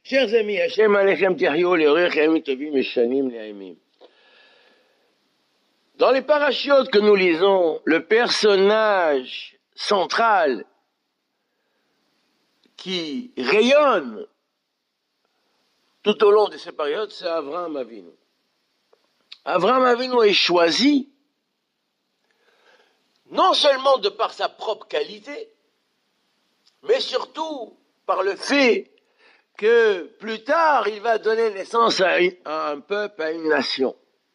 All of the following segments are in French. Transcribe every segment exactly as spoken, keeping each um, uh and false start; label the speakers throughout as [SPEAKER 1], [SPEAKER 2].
[SPEAKER 1] Chers amis, Hashem Alechem Tichyu Leorech Yamim Tovim Meshanim Le'aimim. Dans les parachutes que nous lisons, le personnage central qui rayonne tout au long de ces périodes, c'est Avraham Avinu. Avraham Avinu est choisi non seulement de par sa propre qualité, mais surtout par le fait que plus tard, il va donner naissance à, une, à un peuple, à une nation.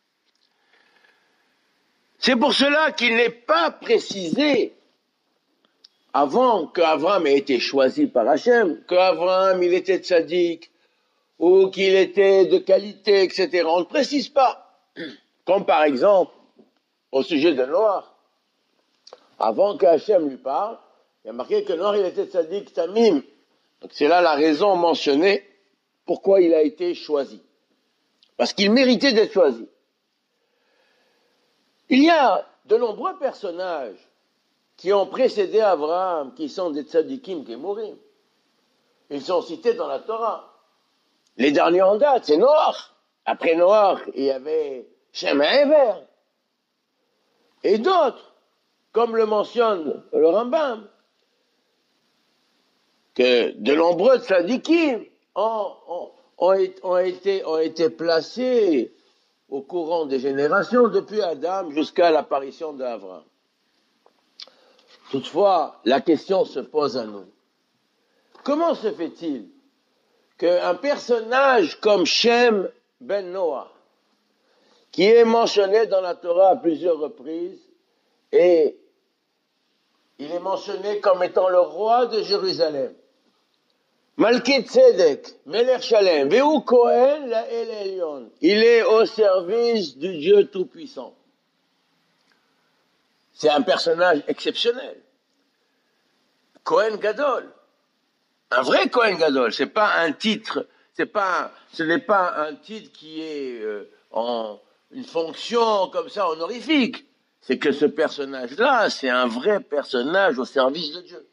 [SPEAKER 1] C'est pour cela qu'il n'est pas précisé, avant qu'Avraham ait été choisi par Hachem, qu'Avraham il était tzaddik, ou qu'il était de qualité, et cetera. On ne précise pas. Comme par exemple, au sujet de Noach. Avant que Hachem lui parle, il y a marqué que Noach il était tzaddik tamim. Donc c'est là la raison mentionnée pourquoi il a été choisi. Parce qu'il méritait d'être choisi. Il y a de nombreux personnages qui ont précédé Abraham, qui sont des tzadikim gemurim. Ils sont cités dans la Torah. Les derniers en date, c'est Noach. Après Noach, il y avait Shem et Ever. Et d'autres, comme le mentionne le Rambam, que de nombreux tzadikim ont, ont, ont, ont, été, ont été placés au courant des générations, depuis Adam jusqu'à l'apparition d'Abraham. Toutefois, la question se pose à nous. Comment se fait-il qu'un personnage comme Shem ben Noah, qui est mentionné dans la Torah à plusieurs reprises, et il est mentionné comme étant le roi de Jérusalem, Malki Tzedek, Melech Shalem, Vehu Kohen la El Elyon. Il est au service du Dieu Tout-Puissant. C'est un personnage exceptionnel. Kohen Gadol. Un vrai Kohen Gadol. C'est pas un titre, c'est pas, ce n'est pas un titre qui est euh, en une fonction comme ça honorifique. C'est que ce personnage-là, c'est un vrai personnage au service de Dieu.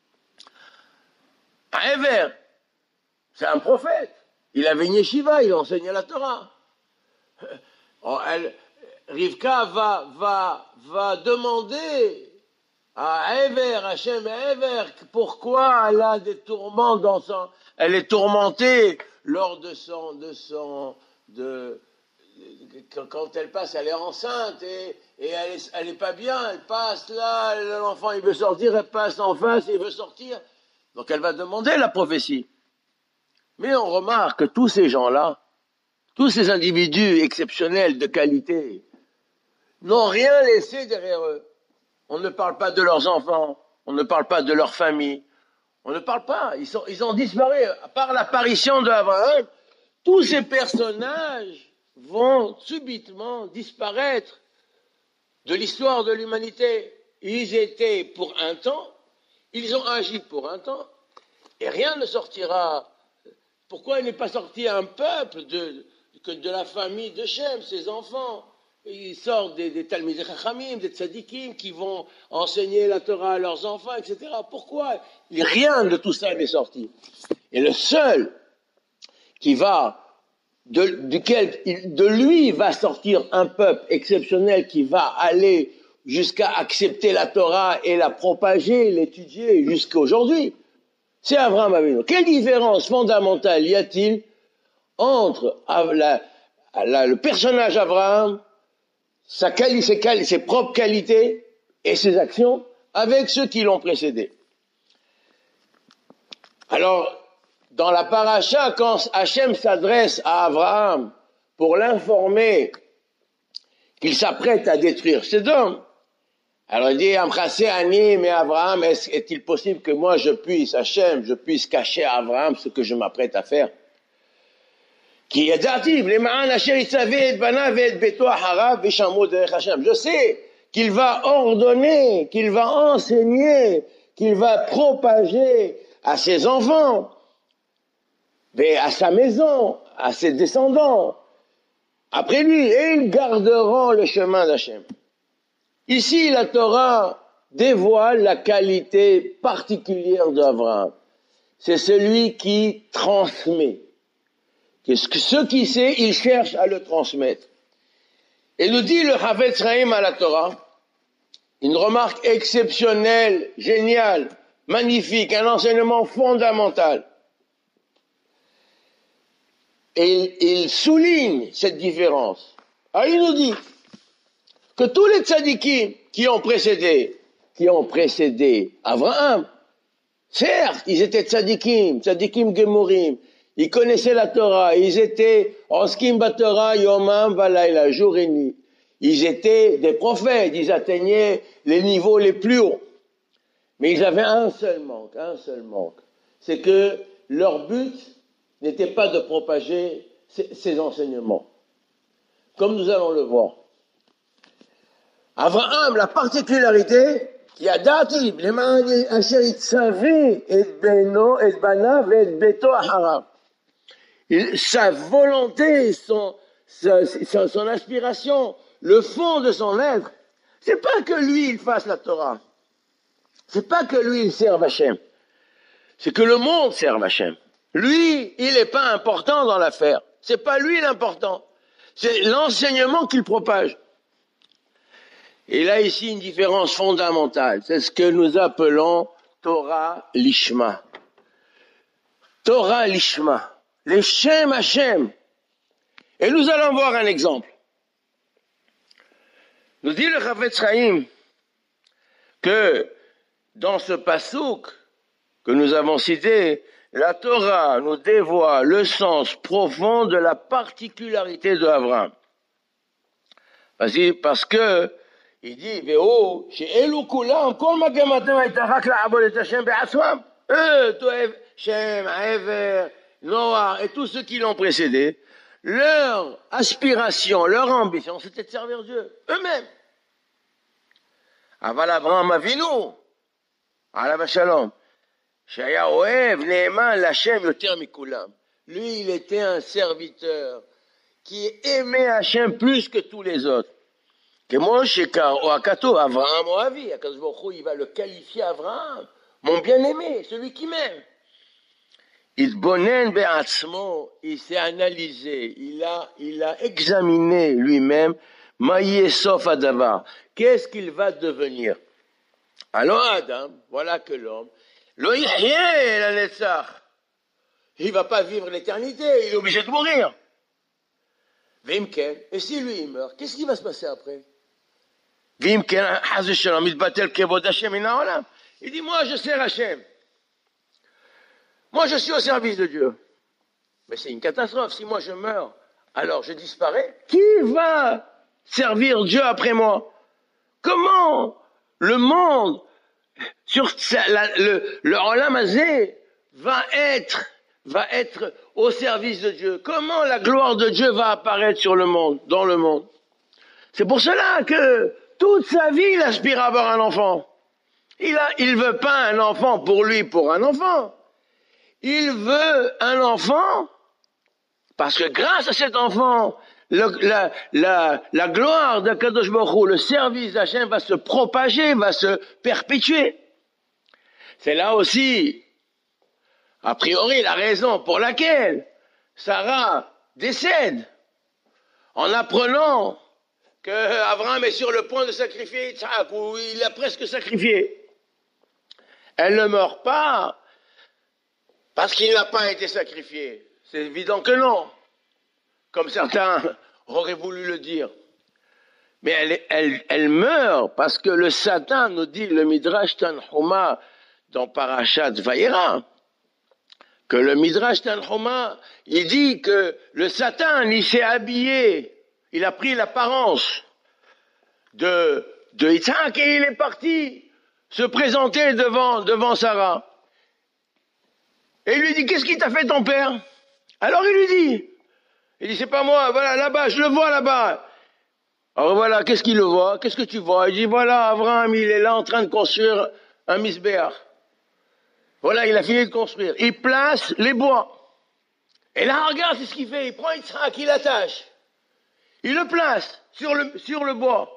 [SPEAKER 1] Un Ever, c'est un prophète. Il avait une yeshiva, il enseignait la Torah. Oh, elle, Rivka va, va, va demander à Ever, à Shem et Ever, pourquoi elle a des tourments dans son... Elle est tourmentée lors de son... De son de, quand elle passe, elle est enceinte et, et elle, est, elle est pas bien, elle passe là, l'enfant il veut sortir, elle passe en face, il veut sortir. Donc elle va demander la prophétie. Mais on remarque que tous ces gens-là, tous ces individus exceptionnels de qualité, n'ont rien laissé derrière eux. On ne parle pas de leurs enfants, on ne parle pas de leur famille, on ne parle pas, ils, sont, ils ont disparu. À part l'apparition d'Abraham, tous ces personnages vont subitement disparaître de l'histoire de l'humanité. Ils étaient pour un temps, ils ont agi pour un temps, et rien ne sortira. Pourquoi il n'est pas sorti un peuple de, que de la famille de Shem, ses enfants? Ils sortent des, des Talmidei Chachamim, des Tzadikim, qui vont enseigner la Torah à leurs enfants, et cetera. Pourquoi? Rien de tout ça n'est sorti. Et le seul qui va, de, duquel, de lui va sortir un peuple exceptionnel qui va aller jusqu'à accepter la Torah et la propager, l'étudier jusqu'à aujourd'hui, c'est Avraham Avinu. Quelle différence fondamentale y a-t-il entre la, la, le personnage Avraham, sa quali, ses, quali, ses propres qualités et ses actions, avec ceux qui l'ont précédé? Alors, dans la paracha, quand Hachem s'adresse à Avraham pour l'informer qu'il s'apprête à détruire Sodome, alors il dit, Amchase Ani, mais Abraham, est-il possible que moi je puisse, Hachem, je puisse cacher à Abraham ce que je m'apprête à faire? Je sais qu'il va ordonner, qu'il va enseigner, qu'il va propager à ses enfants, à sa maison, à ses descendants, après lui, et ils garderont le chemin d'Hachem. Ici, la Torah dévoile la qualité particulière d'Abraham. C'est celui qui transmet. que ce qu'il sait, il cherche à le transmettre. Et nous dit le Havetz Chaim à la Torah, une remarque exceptionnelle, géniale, magnifique, un enseignement fondamental. Et il souligne cette différence. Alors il nous dit que tous les tzadikim qui ont précédé, qui ont précédé Abraham, certes, ils étaient tzadikim, tzadikim gemurim, ils connaissaient la Torah, ils étaient oskim batorah yomam valayla, jour et nuit. Ils étaient des prophètes, ils atteignaient les niveaux les plus hauts. Mais ils avaient un seul manque, un seul manque. C'est que leur but n'était pas de propager ces, ces enseignements. Comme nous allons le voir. Abraham, la particularité, qui a dati, למען אשר יצווה את בנו, את בניו ואת ביתו אחריו. Sa volonté, son, sa, son, son aspiration, le fond de son être, c'est pas que lui il fasse la Torah. C'est pas que lui il serve Hachem. C'est que le monde serve Hachem. Lui, il n'est pas important dans l'affaire. C'est pas lui l'important. C'est l'enseignement qu'il propage. Et là, ici, une différence fondamentale. C'est ce que nous appelons Torah Lishma. Torah Lishma. Les Shem Hachem. Et nous allons voir un exemple. Nous dit le Chavetz Chaim que dans ce passouk que nous avons cité, la Torah nous dévoile le sens profond de la particularité de Abraham. Vas-y, parce que il dit, Véo, chez Elou Koulam, kol magamatem הייתה רק לעבוד את השם בעצמם. Eux, Toev, Shem, Aever, Noah et tous ceux qui l'ont précédé, leur aspiration, leur ambition, c'était de servir Dieu, eux-mêmes. Aval Abraham Avinu, alav shalom, שהיה אוהב, נאמן להשם יותר מכולם. Lui, il était un serviteur qui aimait Hachem plus que tous les autres. כמו שכתוב, Abraham או אבי, הקדוש ברוך הוא, il va le qualifier Abraham, mon bien-aimé, celui qui m'aime. התבונן בעצמו, il s'est analysé, il a, il a examiné lui-même, מה יהיה סוף הדבר, qu'est-ce qu'il va devenir. Alors Adam, voilà que l'homme, lo yihye la netzach, il va pas vivre l'éternité, il est obligé de mourir. Vimken, et si lui il meurt, qu'est-ce qui va se passer après? Vimken, haz shalom, mitbatel kevod Hashem min haolam. Il dit, moi je sers Hashem. Moi je suis au service de Dieu. Mais c'est une catastrophe, si moi je meurs, alors je disparais. Qui va servir Dieu après moi? Comment le monde sur la, le, le Olam Hazé va être, va être au service de Dieu? Comment la gloire de Dieu va apparaître sur le monde, dans le monde? C'est pour cela que toute sa vie, il aspire à avoir un enfant. Il a, il veut pas un enfant pour lui, pour un enfant. Il veut un enfant parce que grâce à cet enfant, le, la, la, la gloire d'Akadosh Baruch Hu, le service d'Hachem va se propager, va se perpétuer. C'est là aussi, a priori, la raison pour laquelle Sarah décède en apprenant que Abraham est sur le point de sacrifier Yitzhak, ou il a presque sacrifié. Elle ne meurt pas parce qu'il n'a pas été sacrifié. C'est évident que non, comme certains auraient voulu le dire. Mais elle, elle, elle meurt parce que le Satan, nous dit le Midrash Tanhuma dans Parashat Vayera, que le Midrash Tanhuma, il dit que le Satan, il s'est habillé, il a pris l'apparence de, de Yitzhak et il est parti se présenter devant, devant Sarah. Et il lui dit, qu'est-ce qui t'a fait ton père? Alors il lui dit, il dit, c'est pas moi, voilà, là-bas, je le vois là-bas. Alors voilà, qu'est-ce qu'il le voit? Qu'est-ce que tu vois? Il dit, voilà, Abraham, il est là en train de construire un misbéach. Voilà, il a fini de construire. Il place les bois. Et là, regarde, c'est ce qu'il fait. Il prend Yitzhak, il l'attache. Il le place sur le, sur le bois.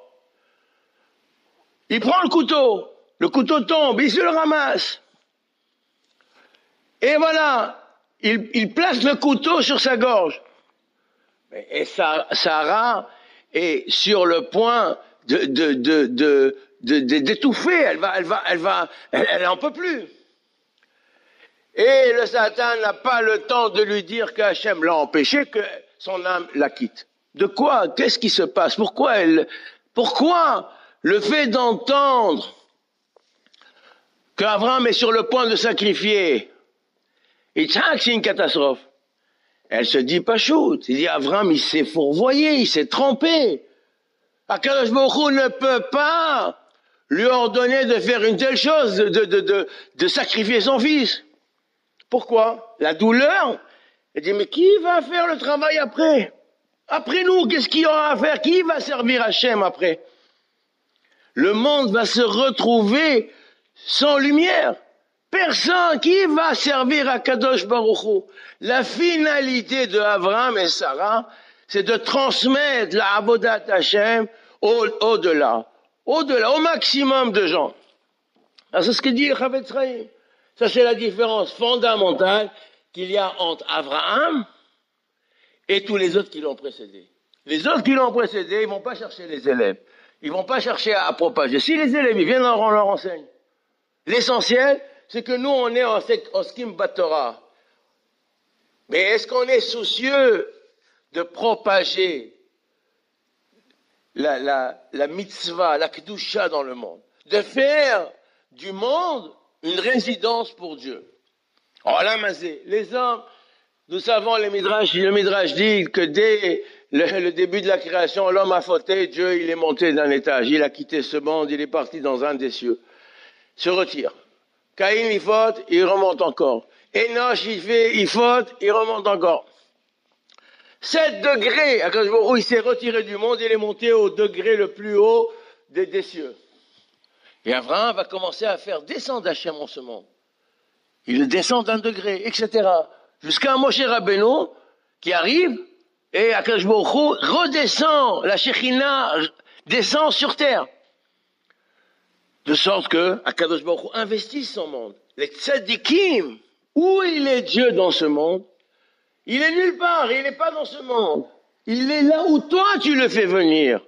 [SPEAKER 1] Il prend le couteau. Le couteau tombe, il se le ramasse. Et voilà, il, il place le couteau sur sa gorge. Et Sarah est sur le point de, de, de, de, de, de, d'étouffer. Elle va, elle va, elle va, elle, elle en peut plus. Et le Satan n'a pas le temps de lui dire qu'Hachem l'a empêché, que son âme la quitte. De quoi? Qu'est-ce qui se passe? Pourquoi elle, pourquoi le fait d'entendre qu'Abraham est sur le point de sacrifier Yitzhak, c'est une catastrophe. Elle se dit pas shoot. Il dit Abraham, il s'est fourvoyé, il s'est trompé. Akadosh Baruch Hu ne peut pas lui ordonner de faire une telle chose, de, de, de, de sacrifier son fils. Pourquoi? La douleur. Elle dit mais qui va faire le travail après? Après nous, qu'est-ce qu'il y aura à faire? Qui va servir Hachem après? Le monde va se retrouver sans lumière. Personne qui va servir à Kadosh Baruch Hu. La finalité de Abraham et Sarah, c'est de transmettre la Avodat Hashem au, au-delà, au-delà, au maximum de gens. Alors c'est ce que dit le Chavetz Chaim. Ça c'est la différence fondamentale qu'il y a entre Abraham et tous les autres qui l'ont précédé. Les autres qui l'ont précédé, ils vont pas chercher les élèves. Ils vont pas chercher à, à propager. Si les élèves, ils viennent, on leur enseigne. L'essentiel, c'est que nous, on est en, en Skim Batora. Mais est-ce qu'on est soucieux de propager la, la, la mitzvah, la kedusha dans le monde? De faire du monde une résidence pour Dieu. Oh là, mazé, les hommes, nous savons, les midrash, le midrash dit que dès le, le début de la création, l'homme a fauté, Dieu, il est monté d'un étage, il a quitté ce monde, il est parti dans un des cieux. Se retire. Caïn, il faute, il remonte encore. Enoch, il fait, il faute, il remonte encore. Sept degrés, à où il s'est retiré du monde, il est monté au degré le plus haut des, des cieux. Et Abraham va commencer à faire descendre Hachem en ce monde. Il descend d'un degré, et cetera. Jusqu'à Moshe Rabbeinu, qui arrive, et Akadosh Baruch Hu redescend, la Shekhinah descend sur terre. De sorte que Akadosh Baruch Hu investisse son monde. Les tzadikim, où il est Dieu dans ce monde? Il est nulle part, il n'est pas dans ce monde. Il est là où toi tu le fais venir.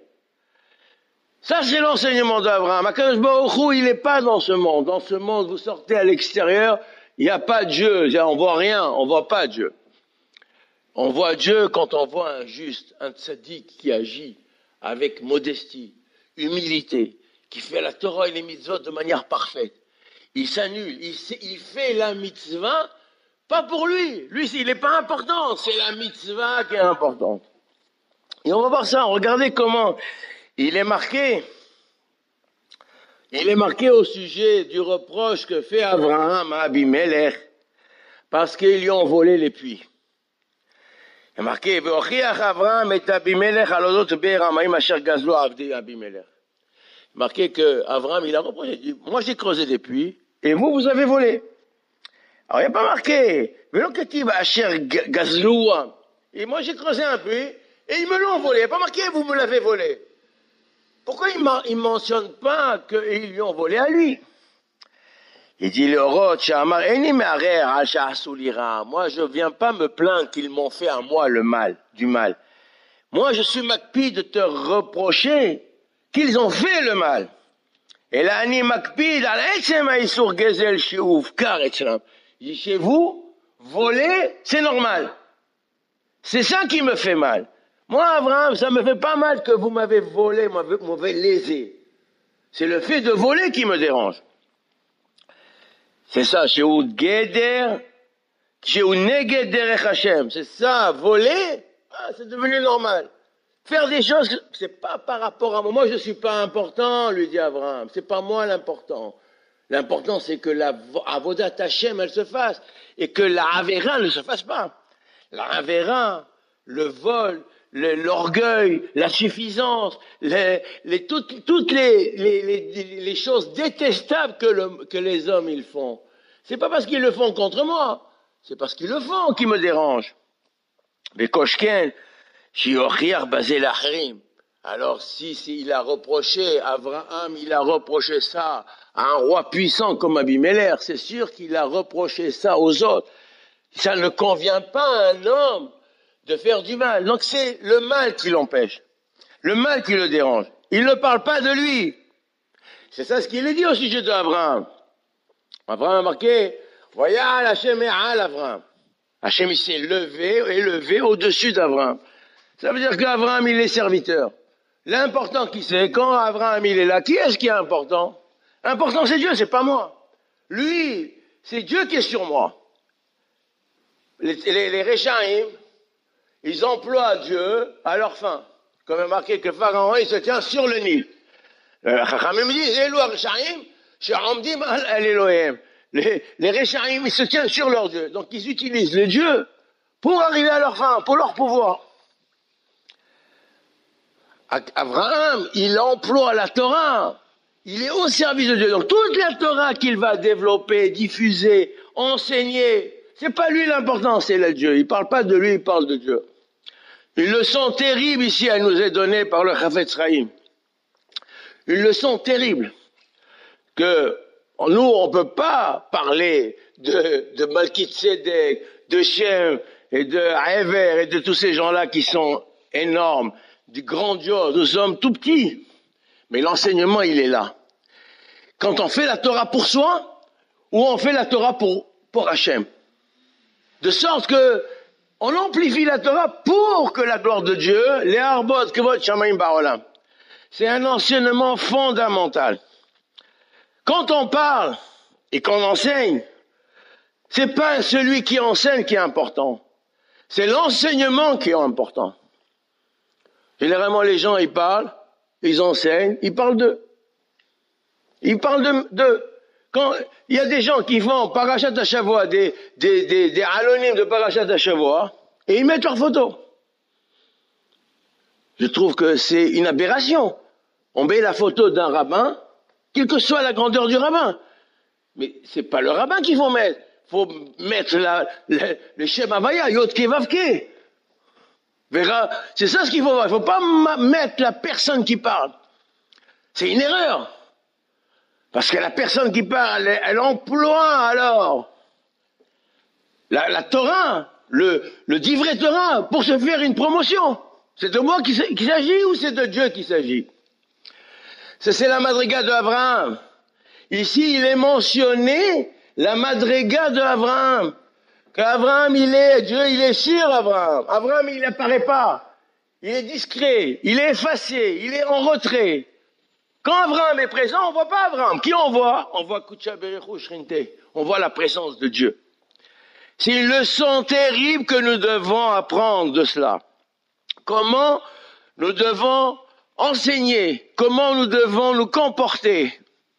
[SPEAKER 1] Ça c'est l'enseignement d'Abraham. Akadosh Baruch Hu, il n'est pas dans ce monde. Dans ce monde, vous sortez à l'extérieur, il n'y a pas Dieu. On voit rien, on voit pas Dieu. On voit Dieu quand on voit un juste, un tzaddik qui agit avec modestie, humilité, qui fait la Torah et les mitzvot de manière parfaite. Il s'annule, il, il fait la mitzvah, pas pour lui. Lui, il n'est pas important, c'est la mitzvah qui est importante. Et on va voir ça, regardez comment il est marqué. Il est marqué au sujet du reproche que fait Abraham à Abimelech, parce qu'ils lui ont volé les puits. Il est marqué, Ve'ochiach Abraham et Abimelech alodot be'eramayim asher gazlo avdi Abimelech. Marqué que Abraham, il a reproché, il dit, moi j'ai creusé des puits, et vous, vous avez volé. Alors il n'y a pas marqué, Ve'loketiv asher gazlo, et moi j'ai creusé un puits, et ils me l'ont volé. Il n'y a pas marqué, vous me l'avez volé. Pourquoi il ne mentionne pas qu'ils lui ont volé à lui? Il dit, le rot, moi je ne viens pas me plaindre qu'ils m'ont fait à moi le mal, du mal. Moi je suis makpi de te reprocher qu'ils ont fait le mal. Et là, ani makpi, chez vous, voler, c'est normal. C'est ça qui me fait mal. Moi, Abraham, ça me fait pas mal que vous m'avez volé, m'avez lésé. C'est le fait de voler qui me dérange. C'est ça, chez Oud Geder, chez Oud Neged Derech Hashem. C'est ça, voler, ah, c'est devenu normal. Faire des choses, c'est pas par rapport à moi. Moi, je suis pas important, lui dit Abraham. C'est pas moi l'important. L'important, c'est que la Avodat Hashem, elle se fasse. Et que la Avera ne se fasse pas. La Avera, le vol, Le, l'orgueil, la suffisance, les, les, toutes, toutes les, les, les, les choses détestables que, le, que les hommes ils font. C'est pas parce qu'ils le font contre moi, c'est parce qu'ils le font qui me dérange. Mais Koshken, Shiochiar Bazel Achrim. Alors si, si il a reproché, Abraham, il a reproché ça à un roi puissant comme Abimelech, c'est sûr qu'il a reproché ça aux autres. Ça ne convient pas à un homme de faire du mal. Donc c'est le mal qui l'empêche, le mal qui le dérange. Il ne parle pas de lui. C'est ça ce qu'il est dit au sujet d'Abraham. Abraham a marqué, Voyal Hachem E'al Abraham. Hachem il s'est levé, élevé au-dessus d'Abraham. Ça veut dire qu'Abraham il est serviteur. L'important qui c'est, quand Abraham il est là, qui est-ce qui est important? Important c'est Dieu, c'est pas moi. Lui, c'est Dieu qui est sur moi. Les, les, les Réchaïm, ils emploient Dieu à leur fin. Comme est marqué que Pharaon, il se tient sur le Nil. Chachamim dit, Elou Réchaïm, She'omdim al Elohim. Les, les Réchaïm, ils se tiennent sur leur Dieu. Donc ils utilisent le Dieu pour arriver à leur fin, pour leur pouvoir. Abraham, il emploie la Torah. Il est au service de Dieu. Donc toute la Torah qu'il va développer, diffuser, enseigner, c'est pas lui l'important, c'est le Dieu. Il parle pas de lui, il parle de Dieu. Une leçon terrible ici, elle nous est donnée par le Chafetz Chaim. Une leçon terrible que nous, on peut pas parler de, de Malkitsedek, de Shem et de Hever et de tous ces gens-là qui sont énormes, du grandiose. Nous sommes tout petits. Mais l'enseignement, il est là. Quand on fait la Torah pour soi, ou on fait la Torah pour, pour Hachem. De sorte que, on amplifie la Torah pour que la gloire de Dieu, les Arbot, Kevod, Shamayim, Barolam. C'est un enseignement fondamental. Quand on parle et qu'on enseigne, c'est pas celui qui enseigne qui est important. C'est l'enseignement qui est important. Généralement, les gens, ils parlent, ils enseignent, ils parlent d'eux. Ils parlent de, de, quand il y a des gens qui font Parashat HaShavua, des, des, des, des alonymes de Parashat HaShavua, et ils mettent leurs photos. Je trouve que c'est une aberration. On met la photo d'un rabbin, quelle que soit la grandeur du rabbin. Mais c'est pas le rabbin qu'il faut mettre. Faut mettre la, la, le Shem Havaya, Yod Ke Vav Ke. Verra, c'est ça ce qu'il faut voir. Il faut pas mettre la personne qui parle. C'est une erreur. Parce que la personne qui parle, elle, elle emploie alors la, la Torah, le, le divrei Torah, pour se faire une promotion. C'est de moi qu'il s'agit ou c'est de Dieu qu'il s'agit? Ça, c'est la madriga de Abraham. Ici, il est mentionné la madriga de Abraham. Qu'Abraham, il est, Dieu, il est sur Abraham. Abraham, il n'apparaît pas. Il est discret, il est effacé, il est en retrait. Quand Abraham est présent, on voit pas Abraham. Qui on voit? On voit Kutsha Berechu Shrinte. On voit la présence de Dieu. C'est une leçon terrible que nous devons apprendre de cela. Comment nous devons enseigner, comment nous devons nous comporter.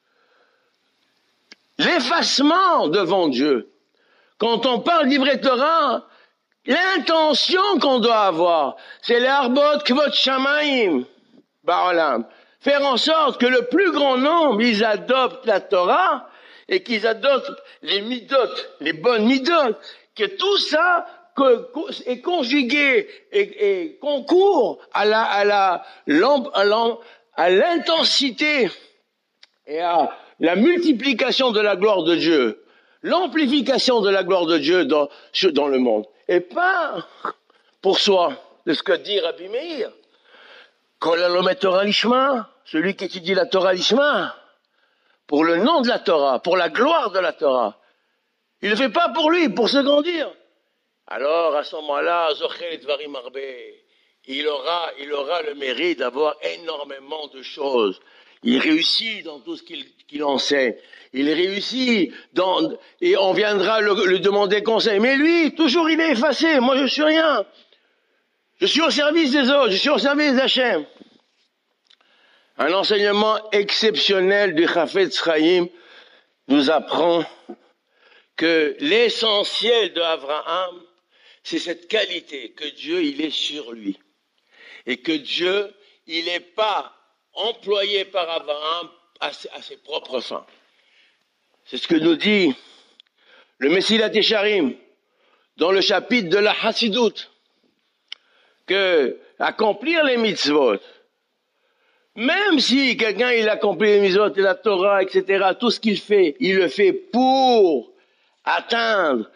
[SPEAKER 1] L'effacement devant Dieu. Quand on parle d'Ivrei Torah, l'intention qu'on doit avoir, c'est les Arbot Kvot Shamayim Ba'olam. Faire en sorte que le plus grand nombre, ils adoptent la Torah et qu'ils adoptent les midot, les bonnes midot, que tout ça que, est conjugué et, et concourt à la, à la, à l'intensité et à la multiplication de la gloire de Dieu, l'amplification de la gloire de Dieu dans, dans le monde. Et pas pour soi, de ce que dit Rabbi Meir. Kol halomet Torah lishma, celui qui étudie la Torah lishma, pour le nom de la Torah, pour la gloire de la Torah. Il ne le fait pas pour lui, pour se grandir. Alors, à ce moment-là, Zochel Dvarim Arbe, il aura, il aura le mérite d'avoir énormément de choses. Il réussit dans tout ce qu'il, qu'il enseigne. Il réussit dans, et on viendra le, le demander conseil. Mais lui, toujours il est effacé. Moi, je suis rien. Je suis au service des autres. Je suis au service d'Hachem. Un enseignement exceptionnel du Chafetz Chaim nous apprend que l'essentiel de Abraham, c'est cette qualité, que Dieu, il est sur lui. Et que Dieu, il n'est pas employé par Abraham à ses, à ses propres fins. C'est ce que nous dit le Mesilat Yesharim dans le chapitre de la Hasidut, que accomplir les mitzvot, même si quelqu'un il accomplit les mitzvot et la Torah, et cetera, tout ce qu'il fait, il le fait pour atteindre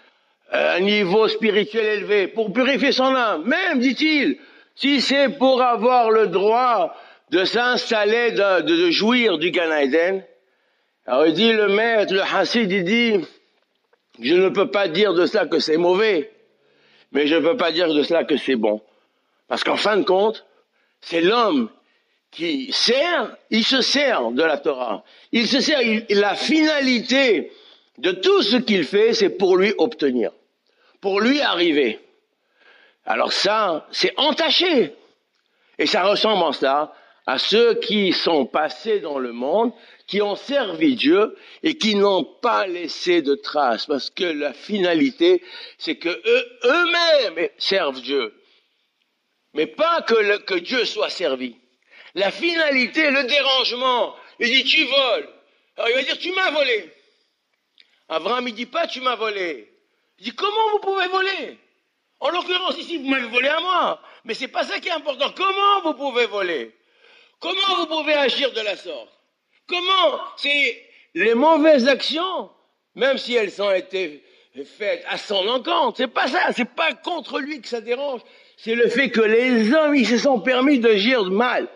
[SPEAKER 1] un niveau spirituel élevé, pour purifier son âme, même, dit-il, si c'est pour avoir le droit de s'installer, de, de, de jouir du Gan Eden. Alors il dit, le maître, le Hassid, il dit, je ne peux pas dire de cela que c'est mauvais, mais je ne peux pas dire de cela que c'est bon. Parce qu'en fin de compte, c'est l'homme qui sert, il se sert de la Torah. Il se sert, il, la finalité de tout ce qu'il fait, c'est pour lui obtenir, pour lui arriver. Alors ça, c'est entaché. Et ça ressemble en cela à ceux qui sont passés dans le monde, qui ont servi Dieu et qui n'ont pas laissé de traces. Parce que la finalité, c'est que eux, eux-mêmes servent Dieu. Mais pas que, le, que Dieu soit servi. La finalité, le dérangement. Il dit, tu voles. Alors il va dire, tu m'as volé. Abraham, il dit pas, tu m'as volé. Il dit, comment vous pouvez voler? En l'occurrence, ici, vous m'avez volé à moi. Mais c'est pas ça qui est important. Comment vous pouvez voler? Comment vous pouvez agir de la sorte? Comment? C'est les mauvaises actions, même si elles ont été faites à son encontre. C'est pas ça. C'est pas contre lui que ça dérange. C'est le fait que les hommes, ils se sont permis d'agir mal.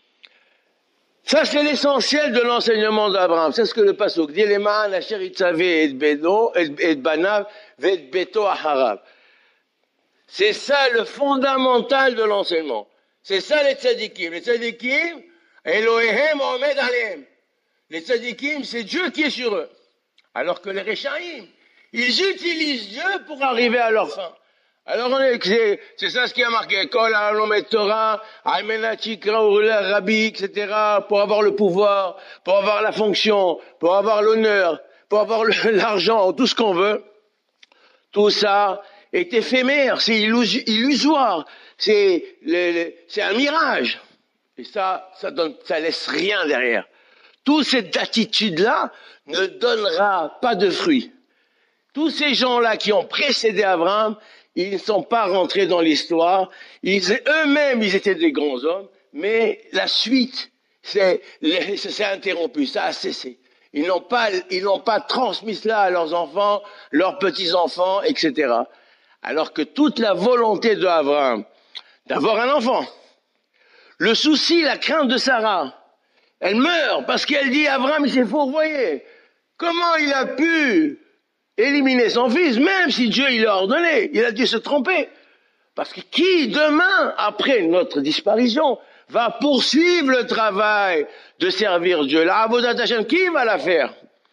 [SPEAKER 1] Ça, c'est l'essentiel de l'enseignement d'Abraham. C'est ce que le pasuk dit. Leman asher itzavé et beno et banav et beto aharav. C'est ça le fondamental de l'enseignement. C'est ça les tzadikim. Les tzadikim, Elohehem omed alehem. Les tzadikim, c'est Dieu qui est sur eux. Alors que les rechaim, ils utilisent Dieu pour arriver à leur fin. Alors on est, c'est, c'est ça ce qui a marqué. Kol ha'alomet Torah, ha'menat rabbi, et cetera. Pour avoir le pouvoir, pour avoir la fonction, pour avoir l'honneur, pour avoir le, l'argent, tout ce qu'on veut. Tout ça est éphémère, c'est illusoire, c'est, le, le, c'est un mirage. Et ça, ça donne, ça laisse rien derrière. Toute cette attitude-là ne donnera pas de fruits. Tous ces gens-là qui ont précédé Abraham, ils ne sont pas rentrés dans l'histoire. Ils, eux-mêmes, ils étaient des grands hommes, mais la suite, c'est, c'est interrompu, ça a cessé. Ils n'ont pas, ils n'ont pas transmis cela à leurs enfants, leurs petits-enfants, et cetera. Alors que toute la volonté d'Abraham d'avoir un enfant, le souci, la crainte de Sarah, elle meurt parce qu'elle dit Abraham, il s'est fourvoyé. Comment il a pu éliminer son fils, même si Dieu il l'a ordonné, il a dû se tromper. Parce que qui, demain, après notre disparition, va poursuivre le travail de servir Dieu? La Avodat Hashem, qui va la faire?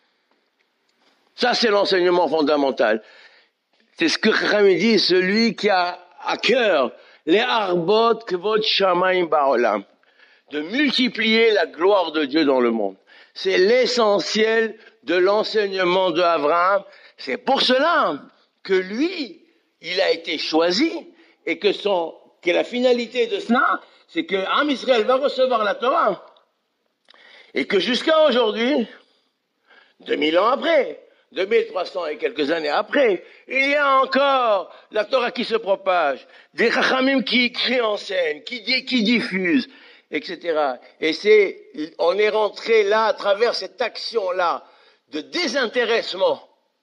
[SPEAKER 1] Ça, c'est l'enseignement fondamental. C'est ce que Chachamim dit, celui qui a à cœur les arbot kvod shamayim ba'olam, de multiplier la gloire de Dieu dans le monde. C'est l'essentiel de l'enseignement d'Abraham. C'est pour cela que lui, il a été choisi et que son, que la finalité de cela, c'est que Am Israël va recevoir la Torah. Et que jusqu'à aujourd'hui, deux mille ans après, deux mille trois cents et quelques années après, il y a encore la Torah qui se propage, des Chachamim qui, qui enseignent, qui, qui diffusent, et cetera. Et c'est, on est rentré là, à travers cette action-là, de désintéressement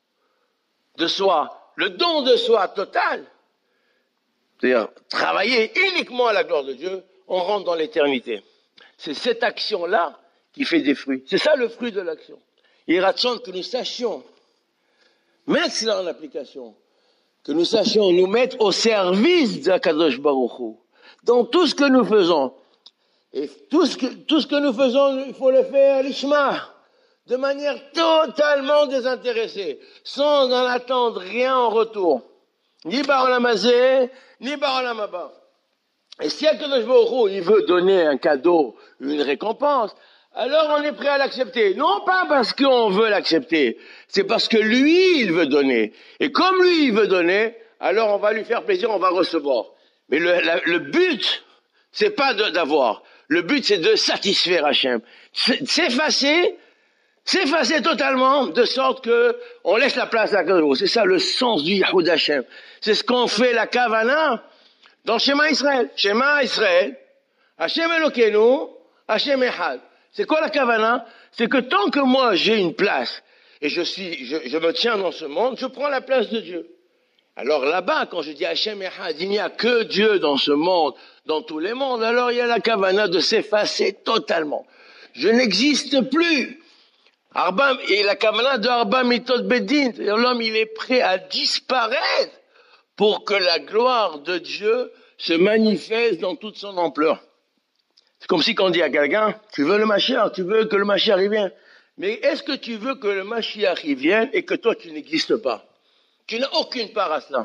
[SPEAKER 1] de soi, le don de soi total, c'est-à-dire travailler uniquement à la gloire de Dieu, on rentre dans l'éternité. C'est cette action-là qui fait des fruits. C'est ça le fruit de l'action. Il ratson que nous sachions mettre cela en application, que nous sachions nous mettre au service d'Akadosh Baruch Hu, dans tout ce que nous faisons. Et tout ce que, tout ce que nous faisons, il faut le faire l'ishma, de manière totalement désintéressée, sans en attendre rien en retour. Ni Ba'olam hazeh, ni Ba'olam haba. Et si Akadosh Baruch Hu, il veut donner un cadeau, une récompense, alors on est prêt à l'accepter. Non pas parce qu'on veut l'accepter, c'est parce que lui, il veut donner. Et comme lui, il veut donner, alors on va lui faire plaisir, on va recevoir. Mais le, la, le but, c'est pas de, d'avoir. Le but, c'est de satisfaire Hachem. S'effacer, s'effacer totalement, de sorte que on laisse la place à Kadosh. C'est ça le sens du Yahoud Hachem. C'est ce qu'on fait la Kavana dans Shema Israël. Shema Israël, Hachem Elokeinu, Hachem Echad. C'est quoi la Kavana? C'est que tant que moi j'ai une place et je suis, je, je me tiens dans ce monde, je prends la place de Dieu. Alors là-bas, quand je dis Hachem Echad, il n'y a que Dieu dans ce monde, dans tous les mondes, alors il y a la kavana de s'effacer totalement. Je n'existe plus. Arba, et la kavana de Arba Mitot Bedin, l'homme il est prêt à disparaître pour que la gloire de Dieu se manifeste dans toute son ampleur. C'est comme si on dit à quelqu'un, tu veux le Mashiach, tu veux que le Mashiach revienne. Mais est-ce que tu veux que le Mashiach revienne et que toi tu n'existes pas? Tu n'as aucune part à cela.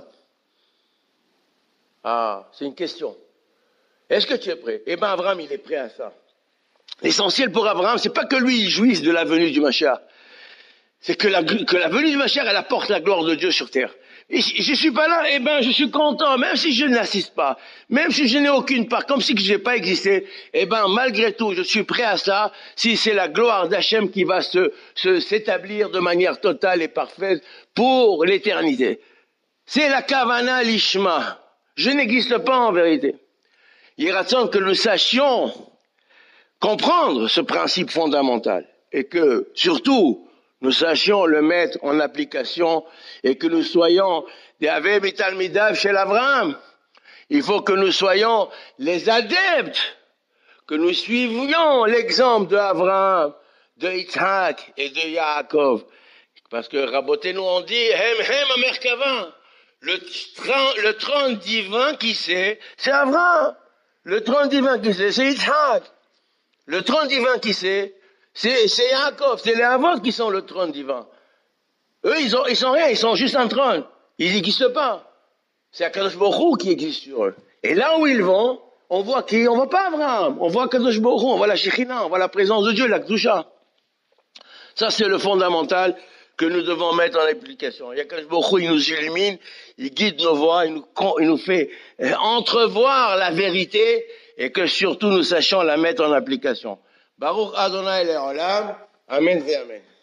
[SPEAKER 1] Ah, c'est une question. Est-ce que tu es prêt? Eh bien, Abraham, il est prêt à ça. L'essentiel pour Abraham, c'est pas que lui, il jouisse de la venue du Mashiach. C'est que la, que la venue du Mashiach, elle apporte la gloire de Dieu sur terre. Et je, je suis pas là, eh ben, je suis content, même si je n'assiste pas, même si je n'ai aucune part, comme si je n'ai pas existé, eh ben, malgré tout, je suis prêt à ça, si c'est la gloire d'Hachem qui va se, se, s'établir de manière totale et parfaite pour l'éternité. C'est la Kavana Lishma. Je n'existe pas en vérité. Il est ratson que nous sachions comprendre ce principe fondamental et que, surtout, nous sachions le mettre en application et que nous soyons des Ave Mitalmidav chez l'Abraham. Il faut que nous soyons les adeptes, que nous suivions l'exemple de Abraham, de Yitzhak et de Yaakov. Parce que Rabotenu on dit, Hem Hem Amerkava, le, le trône divin qui c'est, c'est Abraham. Le trône divin qui c'est, c'est Yitzhak. Le trône divin qui c'est, c'est, c'est Yaakov, c'est les Avot qui sont le trône divin. Eux, ils ont, ils sont rien, ils sont juste un trône. Ils n'existent pas. C'est Akadosh Baruch Hu qui existe sur eux. Et là où ils vont, on voit qui? On voit pas Abraham. On voit Akadosh Baruch Hu, on voit la Shekhinah, on voit la présence de Dieu, la Kedusha. Ça, c'est le fondamental que nous devons mettre en application. Akadosh Baruch Hu, il nous illumine, il guide nos voies, il nous, il nous fait entrevoir la vérité et que surtout nous sachions la mettre en application. Baruch Adonai Le'olam. Amen et Amen.